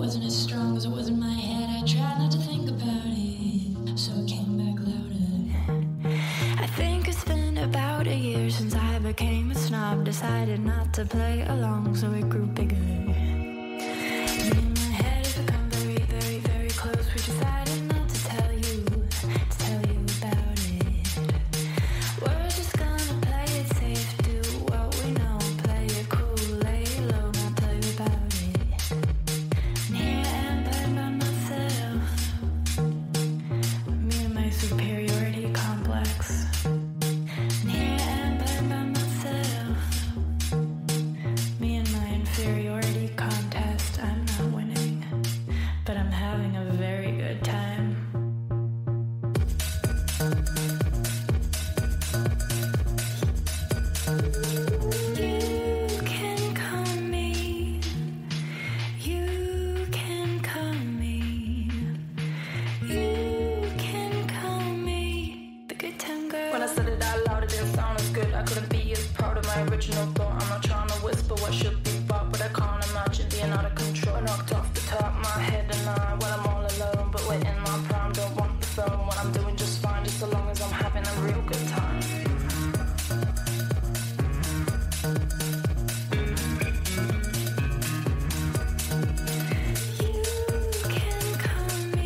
wasn't as strong as it was in my head. I tried not to think about it, so it came back louder. I think it's been about a year since I became a snob. Decided not to play along, so it grew bigger. Me and my head has become very, very, very close. We decided not to tell you about it. We're just gonna play it safe, do what we know, play it cool, lay low, not tell you about it. And here I am playing by myself, me and my superiority complex. And here I am playing by myself, me and my inferiority contest. I'm not winning, but I'm having a very good time. You can call me, you can call me, you can call me the good time girl. When I said it out loud, it didn't sound as good. I couldn't be as proud of my original thought. I'm not trying to whisper what should be thought, but I can't imagine being out of control. Knocked off the top, my head and I, when I'm all alone, but we're in my prime. Don't want the phone when I'm doing just fine, just so long as I'm having a real good time. You can call me.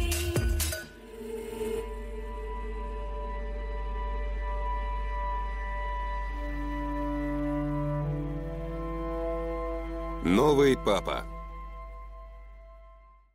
Новый папа.